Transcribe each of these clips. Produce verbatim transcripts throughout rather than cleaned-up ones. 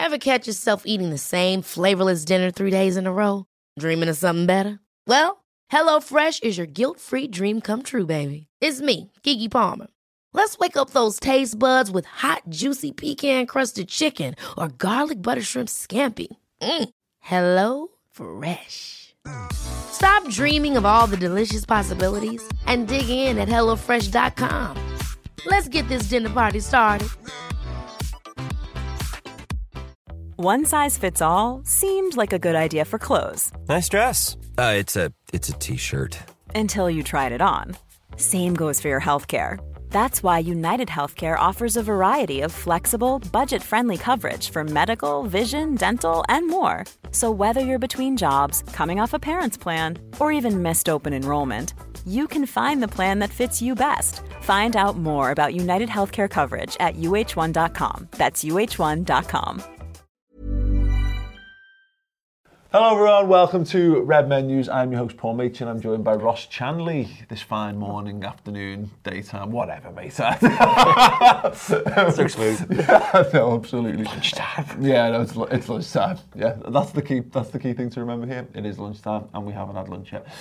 Ever catch yourself eating the same flavorless dinner three days in a row? Dreaming of something better? Well, HelloFresh is your guilt-free dream come true, baby. It's me, Keke Palmer. Let's wake up those taste buds with hot, juicy pecan-crusted chicken or garlic butter shrimp scampi. Mm. Hello Fresh. Stop dreaming of all the delicious possibilities and dig in at hello fresh dot com. Let's get this dinner party started. One size fits all seemed like a good idea for clothes. Nice dress. Uh, it's a it's a t-shirt. Until you tried it on. Same goes for your healthcare. That's why United Healthcare offers a variety of flexible, budget-friendly coverage for medical, vision, dental, and more. So whether you're between jobs, coming off a parent's plan, or even missed open enrollment, you can find the plan that fits you best. Find out more about United Healthcare coverage at U H one dot com. That's U H one dot com. Hello everyone, welcome to Red Men News. I'm your host Paul Machin. I'm joined by Ross Chanley this fine morning, afternoon, daytime, whatever, mate. So smooth. Yeah, no, absolutely. Lunchtime. Yeah, no, it's, it's lunchtime. Yeah, that's the key. That's the key thing to remember here. It is lunchtime, and we haven't had lunch yet.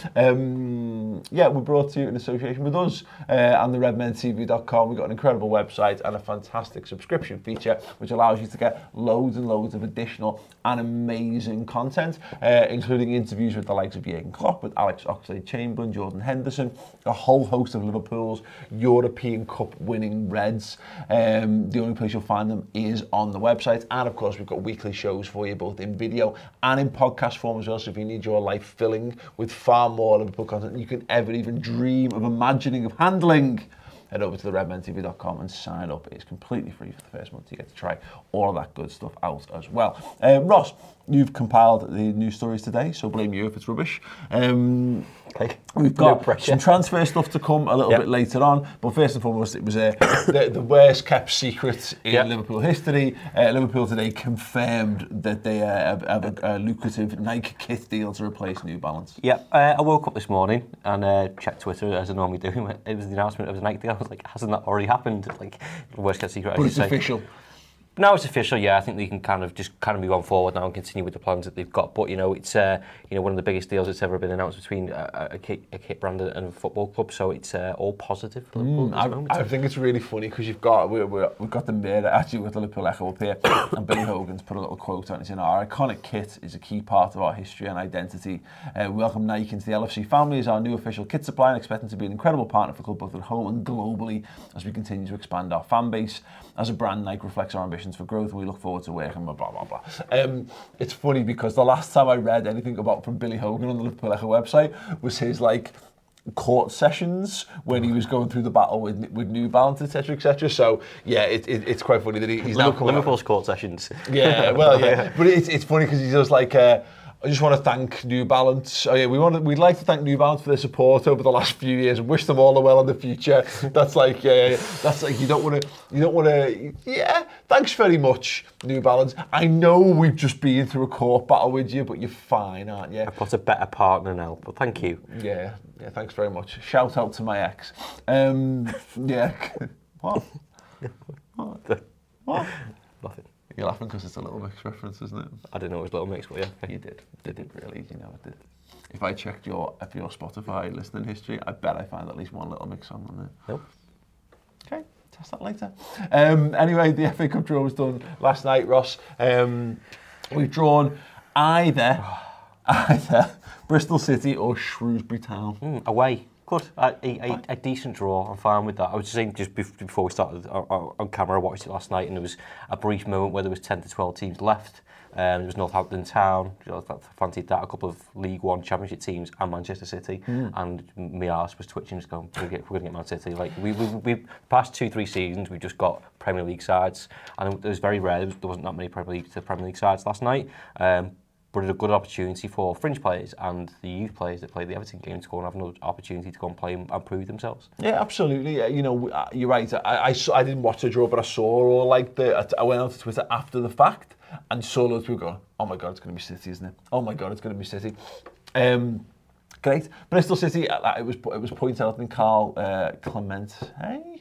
Um, yeah, we're brought to you in association with us uh, and the red men T V dot com. We've got an incredible website and a fantastic subscription feature, which allows you to get loads and loads of additional and amazing content. Uh, including interviews with the likes of Jurgen Klopp, with Alex Oxlade-Chamberlain, Jordan Henderson, a whole host of Liverpool's European Cup winning Reds. Um, the only place you'll find them is on the website. And of course, we've got weekly shows for you, both in video and in podcast form as well. So if you need your life filling with far more Liverpool content than you can ever even dream of imagining, of handling, head over to the red men T V dot com and sign up. It's completely free for the first month. You get to try all of that good stuff out as well. Uh, Ross, you've compiled the news stories today, so blame you if it's rubbish. Um, okay. We've got no some transfer stuff to come a little yep. bit later on, but first and foremost, it was uh, the, the worst kept secret in yep. Liverpool history. Uh, Liverpool today confirmed that they uh, have, have a, a lucrative Nike kit deal to replace New Balance. Yeah, uh, I woke up this morning and uh, checked Twitter as I normally do. It was the announcement of the Nike deal. I was like, hasn't that already happened? Like, the worst kept secret. But it's say. official. Now it's official, yeah. I think they can kind of just kind of move on forward now and continue with the plans that they've got. But you know, it's uh, you know one of the biggest deals that's ever been announced between a, a, kit, a kit brand and a football club. So it's uh, all positive for Liverpool mm, at this moment. I, I think it's really funny because you've got we, we, we've got the mirror actually with the Liverpool Echo up here, and Billy Hogan's put a little quote on it saying, "Our iconic kit is a key part of our history and identity. Uh, we welcome Nike into the L F C family as our new official kit supplier, and expect them to be an incredible partner for the club both at home and globally as we continue to expand our fan base. As a brand, Nike reflects our ambitions for growth, and we look forward to working with blah, blah, blah." Um, it's funny because the last time I read anything about from Billy Hogan on the Liverpool Echo website was his, like, court sessions when he was going through the battle with with New Balance, et cetera, et cetera. So, yeah, it, it, it's quite funny that he, he's Liverpool, now coming Liverpool's out. court sessions. Yeah, well, yeah. But it's, it's funny because he does, like... Uh, I just want to thank New Balance. Oh yeah, we want to, we'd like to thank New Balance for their support over the last few years and wish them all the well in the future. That's like, uh, that's like you don't want to, you don't want to. Yeah, thanks very much, New Balance. I know we've just been through a court battle with you, but you're fine, aren't you? I've got a better partner now, but thank you. Yeah, yeah, thanks very much. Shout out to my ex. Um, yeah. What? What? What? Nothing. You're laughing because it's a Little Mix reference, isn't it? I didn't know it was Little Mix, but yeah. You did. You did really, you know, it did. If I checked your if your Spotify listening history, I bet I find at least one Little Mix song on there. Nope. Okay, test that later. Um, anyway, the F A Cup draw was done last night, Ross. Um, we've drawn either, either Bristol City or Shrewsbury Town. Mm, away. Good. A, a, a decent draw. I'm fine with that. I was just saying just before we started on camera, I watched it last night, and there was a brief moment where there was ten to twelve teams left. Um, there was Northampton Town, you know, I fancied that, a couple of League One Championship teams, and Manchester City. Mm. And my arse was twitching, just going, we're going to get Man City. Like we, we, we past two, three seasons, we've just got Premier League sides, and it was very rare. There, was, there wasn't that many Premier League to Premier League sides last night. Um, But it's a good opportunity for fringe players and the youth players that play the Everton game to go and have another opportunity to go and play and prove themselves. Yeah, absolutely. You know, you're right. I, I, I didn't watch the draw, but I saw all like the. I went on to Twitter after the fact and saw loads of people going, "Oh my God, it's going to be City, isn't it? Oh my God, it's going to be City." Um, great. Bristol City. It was it was pointed out in Carl uh, Clement. Hey.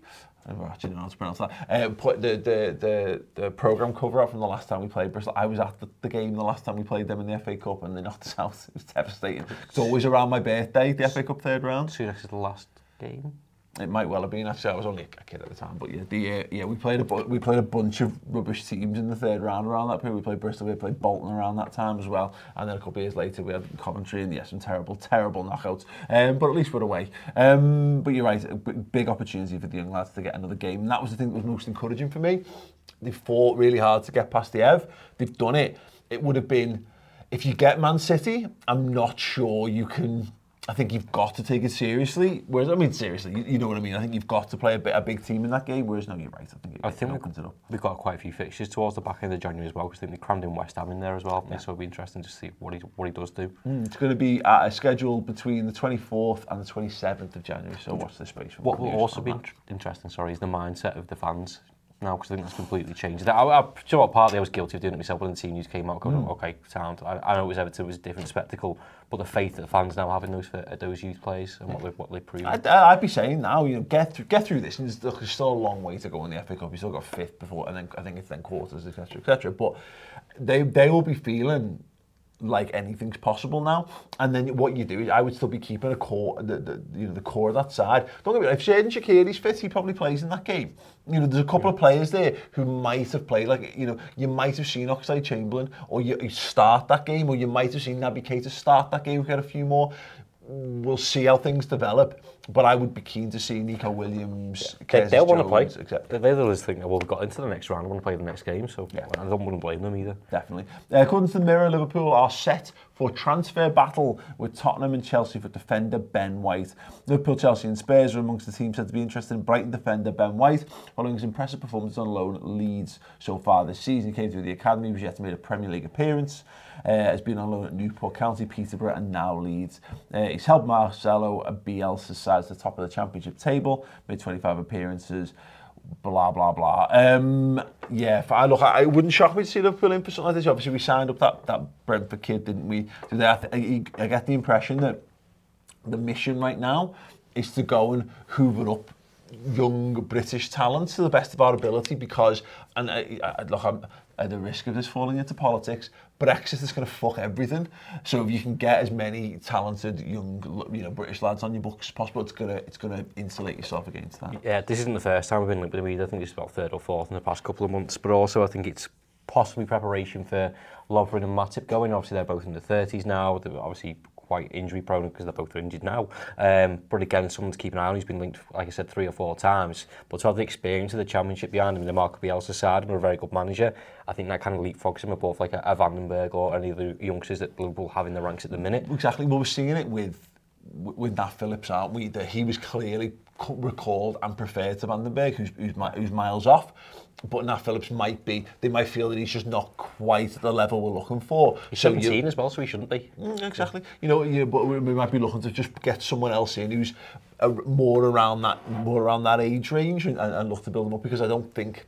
I don't actually know how to pronounce that. Uh, put the, the, the, the programme cover up from the last time we played Bristol. I was at the, the game the last time we played them in the F A Cup and they knocked us out. It was devastating. It's always around my birthday, the F A Cup third round. So this is the last game? It might well have been. Actually, I was only a kid at the time, but yeah, the uh, yeah we played a bu- we played a bunch of rubbish teams in the third round around that period. We played Bristol, we played Bolton around that time as well, and then a couple of years later we had Coventry, and yes, some terrible, terrible knockouts. Um, but at least we're away. Um, but you're right, a b- big opportunity for the young lads to get another game, and that was the thing that was most encouraging for me. They fought really hard to get past the Ev. They've done it. It would have been, if you get Man City, I'm not sure you can. I think you've got to take it seriously. Whereas, I mean, seriously, you, you know what I mean. I think you've got to play a, bit, a big team in that game. Whereas, no, you're right. I think it, I think it opens it up. We've got quite a few fixtures towards the back end of January as well, because I think they crammed in West Ham in there as well. Yeah. So it'll be interesting to see what he what he does do. Mm, it's going to be at a schedule between the twenty-fourth and the twenty-seventh of January. So watch this space. What will also be that. interesting, sorry, is the mindset of the fans now, because I think that's completely changed. I, I, I, you know what, partly I was guilty of doing it myself when the team news came out, going, mm. okay, sound. I, I know it was Everton, it was a different spectacle, but the faith that the fans now have in those uh, those youth players and what they what they prove. I'd, I'd be saying now, you know, get through get through this. And there's, there's still a long way to go in the F A Cup. You still got fifth before, and then I think it's then quarters, et cetera, et cetera. But they they will be feeling like anything's possible now. And then what you do is, I would still be keeping a core, the, the you know the core of that side. Don't get me wrong, if Xherdan Shaqiri's fit, he probably plays in that game. You know, there's a couple yeah. of players there who might have played, like, you know, you might have seen Oxlade-Chamberlain, or you, you start that game, or you might have seen Naby Keita start that game, we get a few more. We'll see how things develop, but I would be keen to see Nico Williams, yeah. they, they'll want to play. Except they're the thing that will have got into the next round, want to play the next game, so yeah. I don't want to blame them either. Definitely. Uh, according to the Mirror, Liverpool are set for transfer battle with Tottenham and Chelsea for defender Ben White. Liverpool, Chelsea and Spurs are amongst the teams said to be interested in Brighton defender Ben White, following his impressive performance on loan at Leeds so far this season. He came through the academy, was yet to make a Premier League appearance, uh, has been on loan at Newport County, Peterborough and now Leeds. Uh, he's helped Marcelo and Bielsa's side to the top of the Championship table, made twenty-five appearances, blah, blah, blah. Um, yeah, if I look, I, it wouldn't shock me to see Liverpool in for something like this. Obviously, we signed up that, that Brentford kid, didn't we? So I, I, I get the impression that the mission right now is to go and hoover up young British talent to the best of our ability, because, and I, I, look, I'm at the risk of this falling into politics, Brexit is going to fuck everything. So if you can get as many talented young, you know, British lads on your books as possible, it's going to it's going to insulate yourself against that. Yeah, this isn't the first time we've been linked with the media. I think it's about third or fourth in the past couple of months. But also, I think it's possibly preparation for Lovren and Matip going. Obviously, they're both in their thirties now. They're obviously quite injury prone because they're both injured now. Um, but again, someone to keep an eye on. He's been linked, like I said, three or four times. But to have the experience of the Championship behind him in the Marco Bielsa side, and a very good manager, I think that kind of leapfrogs him above like a, a Vandenberg or any of the youngsters that Liverpool have in the ranks at the minute. Exactly. Well, we're seeing it with with Nat Phillips, aren't we? That he was clearly recalled and preferred to Vandenberg, who's, who's, who's miles off. But Nat Phillips might be, they might feel that he's just not quite at the level we're looking for. He's so seventeen you, as well, so he shouldn't be. Exactly. You know, you, but we might be looking to just get someone else in who's a, more around that more around that age range and, and look to build them up, because I don't think,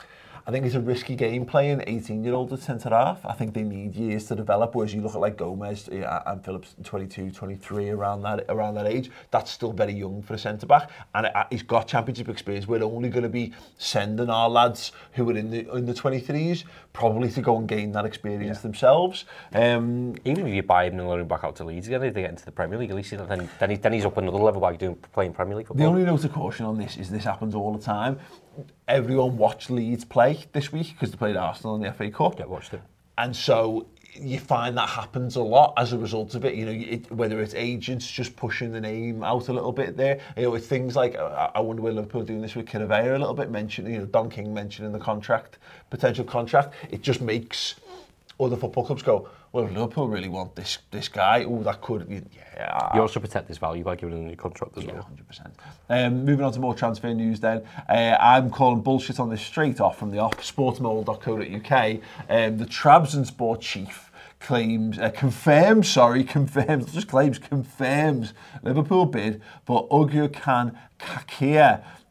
I think it's a risky game playing eighteen-year-old at centre-half. I think they need years to develop, whereas you look at like Gomez and Phillips, twenty-two, twenty-three, around that around that age, that's still very young for a centre-back. And it, he's got Championship experience. We're only going to be sending our lads who are in the in the twenty-threes probably to go and gain that experience yeah. themselves. Um, Even if you buy him and loan him back out to Leeds again, if they get into the Premier League, at least then, then, he, then he's up another level by doing playing Premier League football. The only note of caution on this is this happens all the time. Everyone watched Leeds play this week because they played Arsenal in the F A Cup. Yeah, watched it. And so you find that happens a lot as a result of it. You know, it, whether it's agents just pushing the name out a little bit there. You know, it's things like, uh, I wonder where Liverpool are doing this with Kiravea a little bit, mentioning, you know, Don King mentioning the contract, potential contract. It just makes other football clubs go, well, if Liverpool really want this this guy, oh, that could, yeah. You also protect his value by giving him a new contract as yeah, well. one hundred percent. Um, moving on to more transfer news then. Uh, I'm calling bullshit on this straight off from the off, sportsmole dot co dot U K. Um, the Trabzonspor chief claims, uh, confirms, sorry, confirms, not just claims, confirms Liverpool bid for Ugurkan Kakir.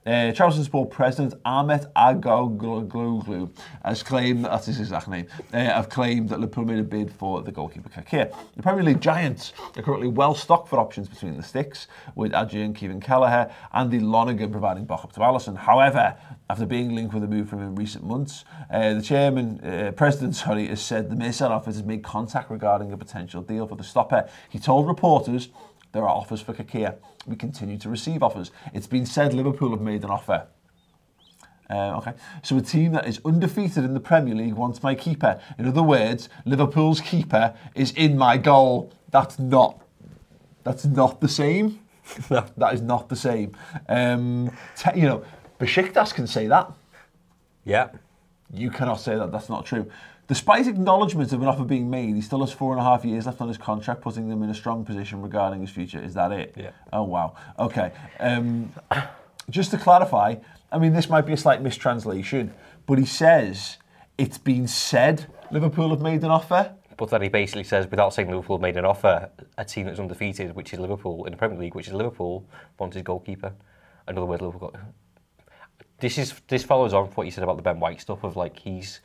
Uh, Trabzonspor president Ahmet Ağaoğlu has claimed, that's his exact name, uh, have claimed that Liverpool made a bid for the goalkeeper Kakir. The Premier League giants are currently well stocked for options between the sticks, with Adji and Kevin Kelleher, Andy Lonergan providing backup to Alisson. However, after being linked with a move from him in recent months, uh, the chairman, uh, president, sorry, has said the Mirsan office has made contact regarding a potential deal for the stopper. He told reporters there are offers for Kakir. We continue to receive offers. It's been said Liverpool have made an offer. Uh, okay, so a team that is undefeated in the Premier League wants my keeper. In other words, Liverpool's keeper is in my goal. That's not. That's not the same. No. That is not the same. Um, te- you know, Besiktas can say that. Yeah. You cannot say that. That's not true. Despite acknowledgement of an offer being made, he still has four and a half years left on his contract, putting them in a strong position regarding his future. Is that it? Yeah. Oh, wow. Okay. Um, just to clarify, I mean, this might be a slight mistranslation, but he says it's been said Liverpool have made an offer. But then he basically says, without saying Liverpool made an offer, a team that's undefeated, which is Liverpool, in the Premier League, which is Liverpool, wants his goalkeeper. In other words, Liverpool got... This is this follows on from what you said about the Ben White stuff of, like, he's...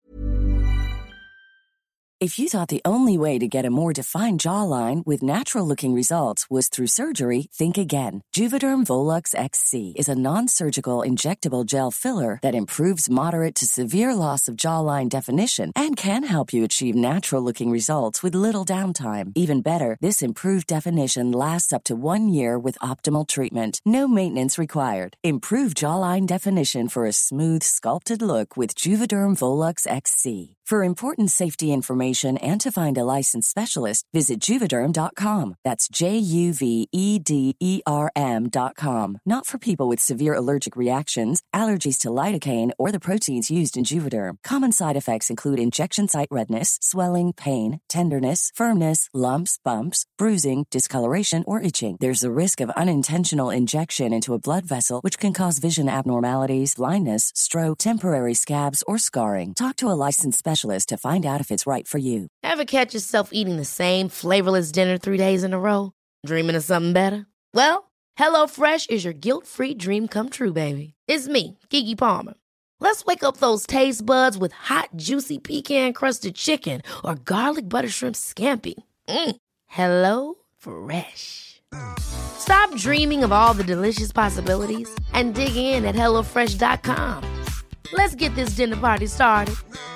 If you thought the only way to get a more defined jawline with natural-looking results was through surgery, think again. Juvederm Volux X C is a non-surgical injectable gel filler that improves moderate to severe loss of jawline definition and can help you achieve natural-looking results with little downtime. Even better, this improved definition lasts up to one year with optimal treatment. No maintenance required. Improve jawline definition for a smooth, sculpted look with Juvederm Volux X C. For important safety information and to find a licensed specialist, visit Juvederm dot com. That's J U V E D E R M dot com. Not for people with severe allergic reactions, allergies to lidocaine, or the proteins used in Juvederm. Common side effects include injection site redness, swelling, pain, tenderness, firmness, lumps, bumps, bruising, discoloration, or itching. There's a risk of unintentional injection into a blood vessel, which can cause vision abnormalities, blindness, stroke, temporary scabs, or scarring. Talk to a licensed specialist to find out if it's right for you. Ever catch yourself eating the same flavorless dinner three days in a row? Dreaming of something better? Well, HelloFresh is your guilt-free dream come true, baby. It's me, Keke Palmer. Let's wake up those taste buds with hot, juicy pecan-crusted chicken or garlic butter shrimp scampi. Mm. Hello Fresh. Stop dreaming of all the delicious possibilities and dig in at hello fresh dot com. Let's get this dinner party started.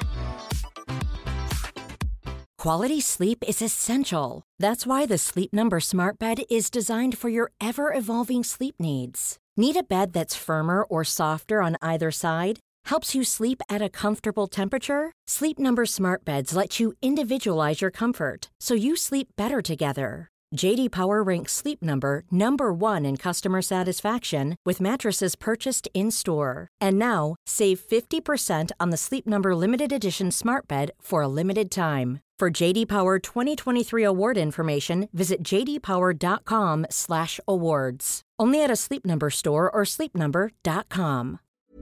Quality sleep is essential. That's why the Sleep Number Smart Bed is designed for your ever-evolving sleep needs. Need a bed that's firmer or softer on either side? Helps you sleep at a comfortable temperature? Sleep Number Smart Beds let you individualize your comfort, so you sleep better together. J D Power ranks Sleep Number number one in customer satisfaction with mattresses purchased in-store. And now, save fifty percent on the Sleep Number Limited Edition Smart Bed for a limited time. For J D Power twenty twenty-three award information, visit j d power dot com slash awards. Only at a Sleep Number store or sleep number dot com.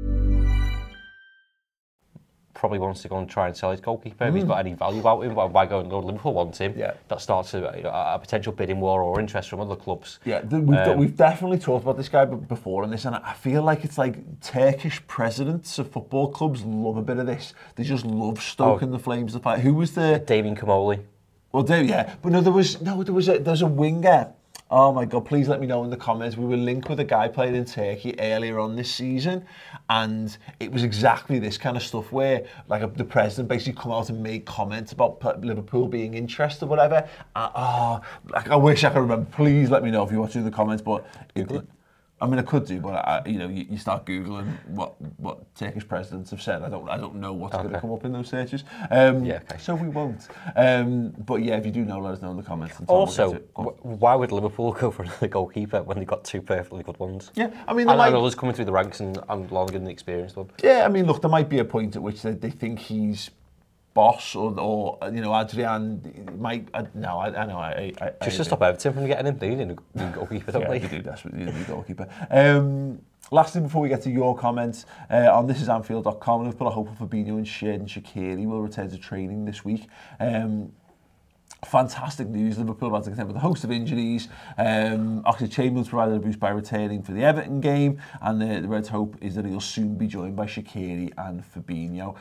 Probably wants to go and try and sell his goalkeeper. Mm. If he's got any value about him, why go and go Liverpool want him? Yeah. That starts a, you know, a potential bidding war or interest from other clubs. Yeah, we've, um, we've definitely talked about this guy before in this, and I feel like it's like Turkish presidents of football clubs love a bit of this. They just love stoking oh. the flames of the fire. Who was the... Damien Comolli. Well, Dave, yeah. But no, there was no, there was a, there's a winger. Oh my God, please let me know in the comments. We were linked with a guy playing in Turkey earlier on this season, and it was exactly this kind of stuff where like a, the president basically come out and made comments about Liverpool being interested or whatever. Uh, oh, like, I wish I could remember. Please let me know if you're watching the comments, but it, it, I mean, I could do, but I, you know, you, you start googling what what Turkish presidents have said. I don't, I don't know what's okay. going to come up in those searches. Um, yeah, okay. So we won't. Um, but yeah, if you do know, let us know in the comments. And also, we'll why would Liverpool go for another goalkeeper when they've got two perfectly good ones? Yeah, I mean, and might... others coming through the ranks and, and longer than the experienced one. Yeah, I mean, look, there might be a point at which they, they think he's boss or, or you know, Adrian might, I, no, I, I know. I, I, Just I, to stop Everton from getting him, they need a goalkeeper, don't yeah, they? they do desperately need a goalkeeper. Um, last thing before we get to your comments, uh, on this is Anfield dot com, Liverpool are hopeful Fabinho and Xherdan Shaqiri will return to training this week. Um, Fantastic news. Liverpool about to contend with a host of injuries. Um, Oxlade-Chamberlain's provided a boost by returning for the Everton game, and the, the Reds' hope is that he'll soon be joined by Shaqiri and Fabinho.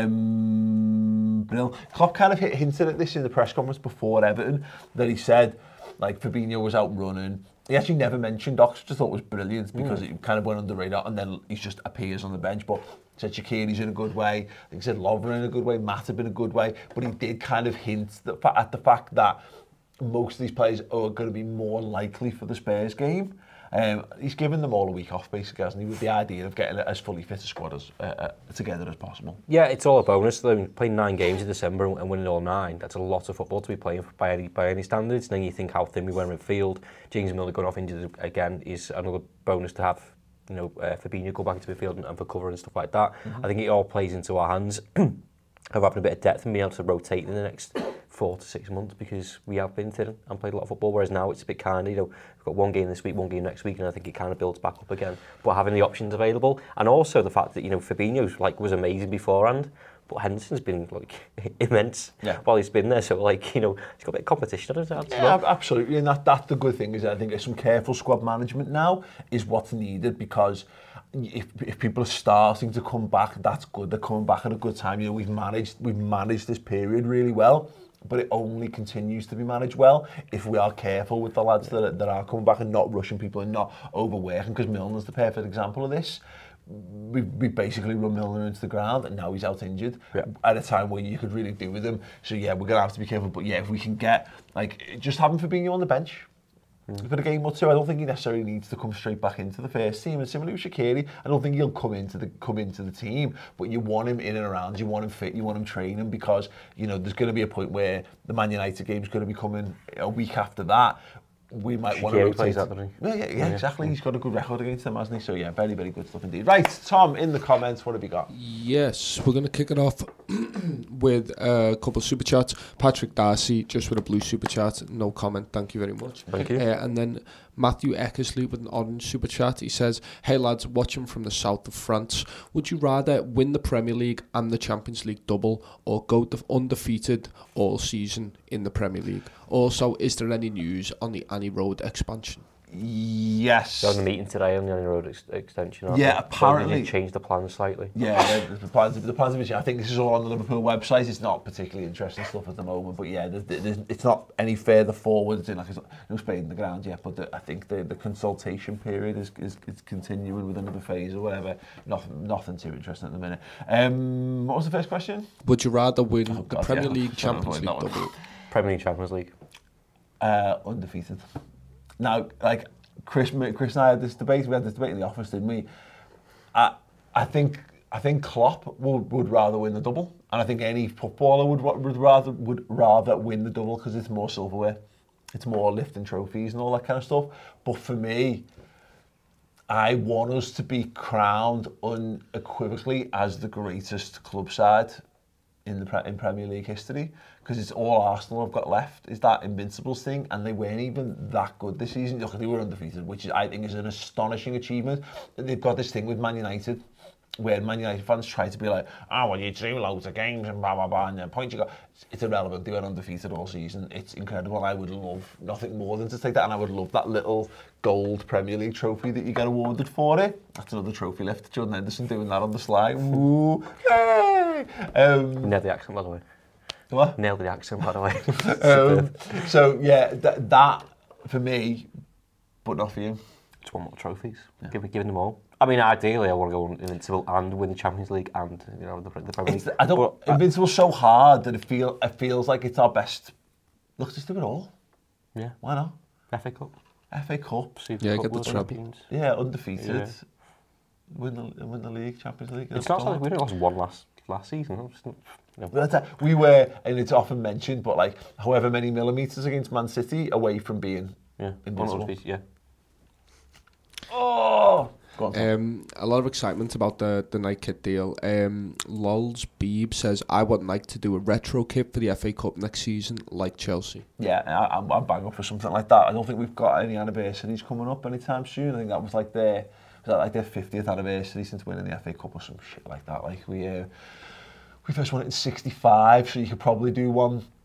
Um, Brill. Klopp kind of hinted at this in the press conference before Everton, that he said, like, Fabinho was out running. He actually never mentioned Ox, which I thought was brilliant because mm. it kind of went under the radar, and then he just appears on the bench. But he said Shaqiri's in a good way. I think he said Lovren in a good way, Matip in a good way. But he did kind of hint that, at the fact that most of these players are going to be more likely for the Spurs game. Um, he's given them all a week off, basically, hasn't he, with the idea of getting as fully fit a squad as, uh, uh, together as possible. Yeah, it's all a bonus. I mean, playing nine games in December and winning all nine, that's a lot of football to be playing by any, by any standards. And then you think how thin we were in midfield. James Milner going off injured again is another bonus to have. You know, uh, Fabinho go back into midfield and, and for cover and stuff like that. Mm-hmm. I think it all plays into our hands of having a bit of depth and being able to rotate in the next four to six months because we have been thin and played a lot of football, whereas now it's a bit kind of, you know, we've got one game this week, one game next week, and I think it kind of builds back up again. But having the options available, and also the fact that, you know, Fabinho's like was amazing beforehand, but Henderson's been like immense yeah. while he's been there. So like, you know, he's got a bit of competition on his hands. Yeah, well. Absolutely. And that, that's the good thing is I think there's some careful squad management now is what's needed because if, if people are starting to come back, that's good. They're coming back at a good time. You know, we've managed we've managed this period really well, but it only continues to be managed well if we are careful with the lads that are, that are coming back and not rushing people and not overworking, because Milner's the perfect example of this. We, we basically run Milner into the ground and now he's out injured yeah. at a time where you could really do with him. So yeah, we're going to have to be careful. But yeah, if we can get, like, just having Fabinho on the bench mm. for a game or two, I don't think he necessarily needs to come straight back into the first team. And similarly with Shaqiri, I don't think he'll come into the come into the team, but you want him in and around, you want him fit, you want him training, because, you know, there's going to be a point where the Man United game is going to be coming a week after that. We might want to rotate. Plays that, doesn't he? Yeah, yeah, yeah, exactly. He's got a good record against them, hasn't he? So yeah, very, very good stuff indeed. Right, Tom, in the comments, what have we got? Yes, we're going to kick it off with a couple of super chats. Patrick Darcy, just with a blue super chat, no comment, thank you very much. Thank you. Uh, and then Matthew Eckersley with an orange super chat. He says, "Hey lads, watching from the south of France. Would you rather win the Premier League and the Champions League double, or go the undefeated all season in the Premier League? Also, is there any news on the Annie Road expansion?" Yes. They're on the meeting today on the Annie Road ex- extension. Yeah, they? apparently. They changed the plans slightly. Yeah, the, the plans. The plans. Of I think this is all on the Liverpool website. It's not particularly interesting stuff at the moment, but yeah, there's, there's, it's not any further forward. Like it's not, no spade in the ground yet, but the, I think the, the consultation period is, is is continuing with another phase or whatever. Nothing, nothing too interesting at the minute. Um, what was the first question? Would you rather win oh, the God, Premier yeah. League, Champions League double? Premier League, Champions League. Uh, undefeated. Now, like. Chris, Chris and I had this debate. We had this debate in the office, didn't we? I, I think, I think Klopp would, would rather win the double, and I think any footballer would would rather would rather win the double because it's more silverware, it's more lifting trophies and all that kind of stuff. But for me, I want us to be crowned unequivocally as the greatest club side in the in Premier League history, because it's all Arsenal have got left is that Invincibles thing, and they weren't even that good this season. Look, they were undefeated, which is, I think is an astonishing achievement. They've got this thing with Man United where Man United fans try to be like, oh, well, you do loads of games and blah, blah, blah, and the point you got, it's irrelevant. They were undefeated all season. It's incredible. I would love nothing more than to take that, and I would love that little gold Premier League trophy that you get awarded for it. That's another trophy lift. Jordan Henderson doing that on the slide. Ooh, yay! Um, Nailed the accent, by the way. What? Nailed the accent, by the way. um, so, yeah, th- that, for me, but not for you. Just want more trophies. Yeah. Give, giving them all. I mean, ideally, I want to go Invincible and win the Champions League and, you know, the, the Premier League. I don't. But, Invincible's so hard that it feel it feels like it's our best. Look, just do it all. Yeah. Why not? F A Cup. F A Cup. Super yeah, Cup, get the treble. Yeah, undefeated. Yeah. Win the win the league, Champions League. It's not like we only lost one last last season. No? Just, you know. We were, and it's often mentioned, but like however many millimetres against Man City away from being yeah. invincible. Yeah. Oh. Um, a lot of excitement about the, the Nike kit deal. Um, Lols Beeb says, I would like to do a retro kit for the F A Cup next season, like Chelsea. Yeah, I, I'm, I'm bang up for something like that. I don't think we've got any anniversaries coming up anytime soon. I think that was like their, was that like their fiftieth anniversary since winning the F A Cup or some shit like that. Like we, uh, we first won it in sixty-five, so you could probably do one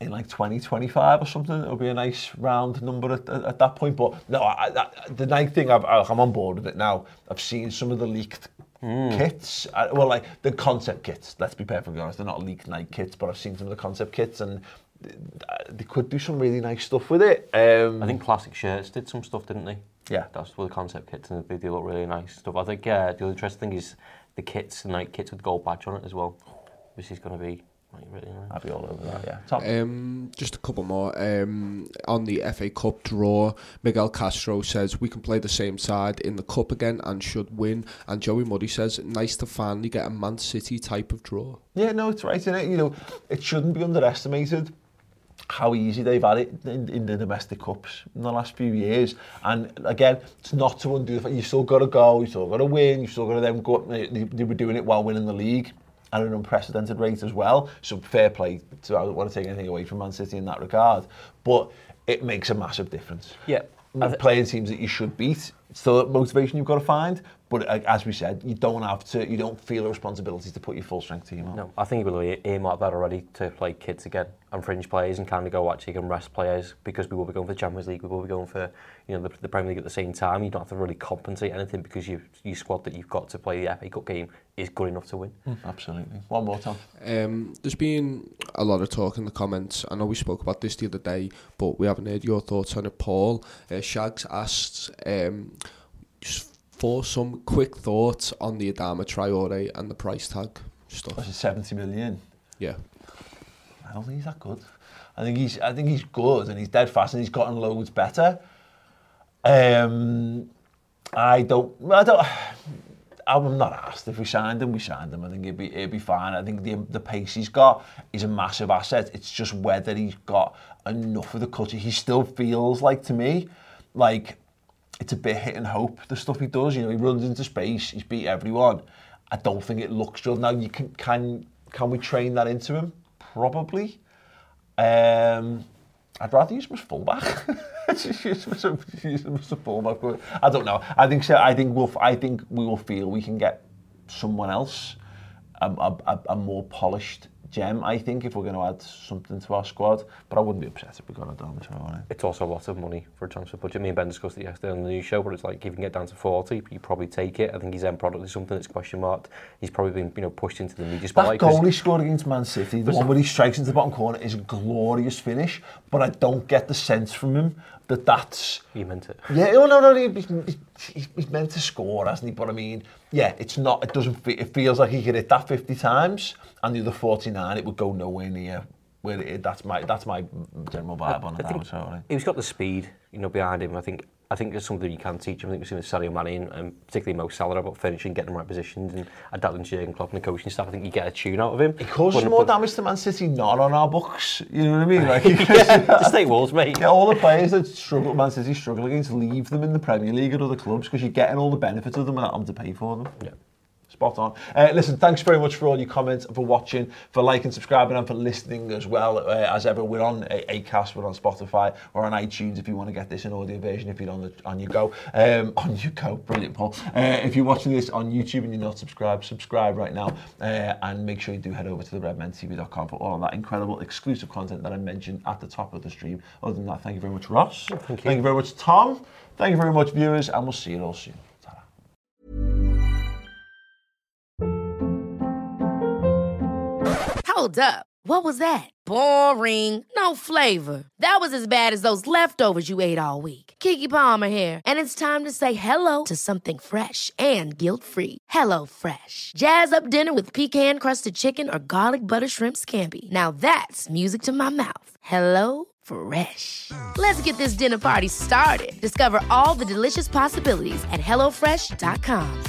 in like twenty twenty-five or something. It'll be a nice round number at, at, at that point. But no, I, I, the Nike thing, I've, I'm on board with it now. I've seen some of the leaked mm. kits. I, well, like the concept kits, let's be perfectly honest. They're not leaked Nike kits, but I've seen some of the concept kits and they could do some really nice stuff with it. Um, I think Classic Shirts did some stuff, didn't they? Yeah. That's with the concept kits and they do look really nice stuff. I think uh, the other interesting thing is the kits, the Nike kits with gold badge on it as well, which is going to be like, really nice. I'll be all over that, yeah. Tom? Um, just a couple more. Um, on the F A Cup draw, Miguel Castro says we can play the same side in the Cup again and should win. And Joey Muddy says nice to finally get a Man City type of draw. Yeah, no, it's right, isn't it? You know, it shouldn't be underestimated how easy they've had it in, in the domestic cups in the last few years. And again, it's not to undo the fact you've still got to go, you've still got to win, you've still got to then go up. They, they were doing it while winning the league at an unprecedented rate as well. So fair play. So I don't want to take anything away from Man City in that regard, but it makes a massive difference. Yeah. Th- playing teams that you should beat, still motivation you've got to find. But uh, as we said, you don't have to. You don't feel a responsibility to put your full strength team on. No, I think we'll earmark that already to play kids again and fringe players and kind of go actually can rest players because we will be going for the Champions League, we will be going for you know the, the Premier League at the same time. You don't have to really compensate anything because you your squad that you've got to play the F A Cup game is good enough to win. Mm, absolutely. One more time. Um, there's been a lot of talk in the comments. I know we spoke about this the other day, but we haven't heard your thoughts on it, Paul. Uh, Shags asks. Um, just for some quick thoughts on the Adama Traore and the price tag stuff. That's seventy million. Yeah. I don't think he's that good. I think he's I think he's good and he's dead fast and he's gotten loads better. Um, I don't I don't I'm not asked if we signed him, we signed him. I think he'd be he'd be fine. I think the the pace he's got is a massive asset. It's just whether he's got enough of the culture. He still feels like to me like it's a bit hit and hope, the stuff he does. You know, he runs into space, he's beat everyone. I don't think it looks good. Now, you can can can we train that into him? Probably. Um, I'd rather use him as fullback. use him as a, use him as a fullback. But I don't know. I think so. I think we'll. I think we will feel we can get someone else, a, a, a more polished gem, I think, if we're going to add something to our squad. But I wouldn't be upset if we got a Adama Traore. It's also a lot of money for a transfer budget. Me and Ben discussed it yesterday on the news show, but it's like if you can get down to forty, you probably take it. I think his end product is something that's question marked. He's probably been, you know, pushed into the media spotlight. That goal he scored against Man City, the one where he strikes into the bottom corner, is a glorious finish. But I don't get the sense from him that that's... He meant it. Yeah, no, no, no. He's, he's, he's meant to score, hasn't he? But I mean, yeah, it's not. It doesn't. It feels like he could hit that fifty times, and the other forty-nine, it would go nowhere near where it is. That's my that's my general vibe I, on I it. think Sorry. He's got the speed, you know, behind him. I think I think it's something you can teach him. I think we've seen with Sadio Mane and, and particularly Mo Salah about finishing, getting the right positions, and adapting to Jurgen Klopp and the coaching staff. I think you get a tune out of him. He causes more damage to Man City not on our books. You know what I mean? Like, yeah, the state walls, mate. Yeah, all the players that struggle, Man City struggle against, leave them in the Premier League at other clubs because you're getting all the benefits of them without having to pay for them. Yeah. Spot on. Uh, listen, thanks very much for all your comments, for watching, for liking, subscribing, and for listening as well. Uh, as ever, we're on Acast, we're on Spotify, we're on iTunes if you want to get this in audio version, if you're on the on your go. Um, on your go, brilliant, Paul. Uh, if you're watching this on YouTube and you're not subscribed, subscribe right now, uh, and make sure you do head over to the red men t v dot com for all of that incredible exclusive content that I mentioned at the top of the stream. Other than that, thank you very much, Ross. Thank you. Thank you very much, Tom. Thank you very much, viewers, and we'll see you all soon. Hold up. What was that? Boring. No flavor. That was as bad as those leftovers you ate all week. Keke Palmer here, and it's time to say hello to something fresh and guilt-free. Hello Fresh. Jazz up dinner with pecan-crusted chicken or garlic butter shrimp scampi. Now that's music to my mouth. Hello Fresh. Let's get this dinner party started. Discover all the delicious possibilities at hello fresh dot com.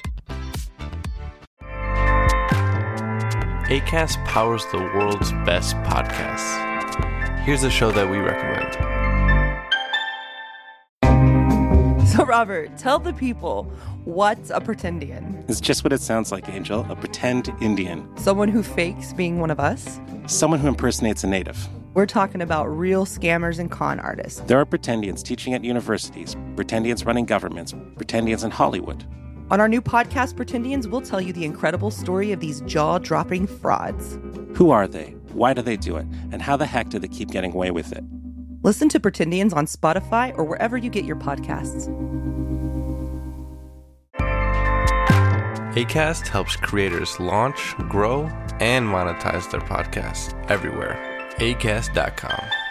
Acast powers the world's best podcasts. Here's a show that we recommend. So, Robert, tell the people, what's a pretendian? It's just what it sounds like, Angel. A pretend Indian. Someone who fakes being one of us? Someone who impersonates a native. We're talking about real scammers and con artists. There are pretendians teaching at universities, pretendians running governments, pretendians in Hollywood. On our new podcast, Pretendians, we'll tell you the incredible story of these jaw-dropping frauds. Who are they? Why do they do it? And how the heck do they keep getting away with it? Listen to Pretendians on Spotify or wherever you get your podcasts. Acast helps creators launch, grow, and monetize their podcasts everywhere. acast dot com.